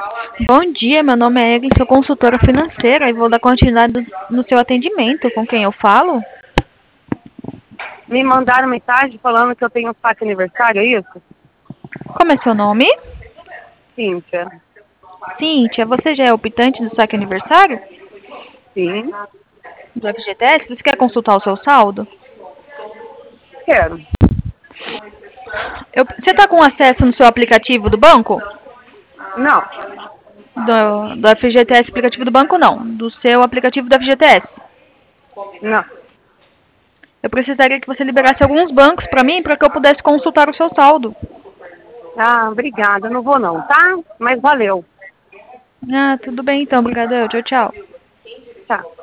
Bom dia, meu nome é Evelyn, sou consultora financeira e vou dar continuidade no seu atendimento. Com quem eu falo? Me mandaram mensagem falando que eu tenho saque aniversário, é isso? Como é seu nome? Cíntia. Cíntia, você já é optante do saque aniversário? Sim, Do FGTS? Você quer consultar o seu saldo? quero. Você está com acesso no seu aplicativo do banco? Não, Do FGTS aplicativo do banco, não. Do seu aplicativo do FGTS. não. Eu precisaria que você liberasse alguns bancos para mim para que eu pudesse consultar o seu saldo. Ah, obrigada. Não vou não, tá? Mas valeu. Ah, tudo bem então. Obrigada. Tchau, tchau. Tá.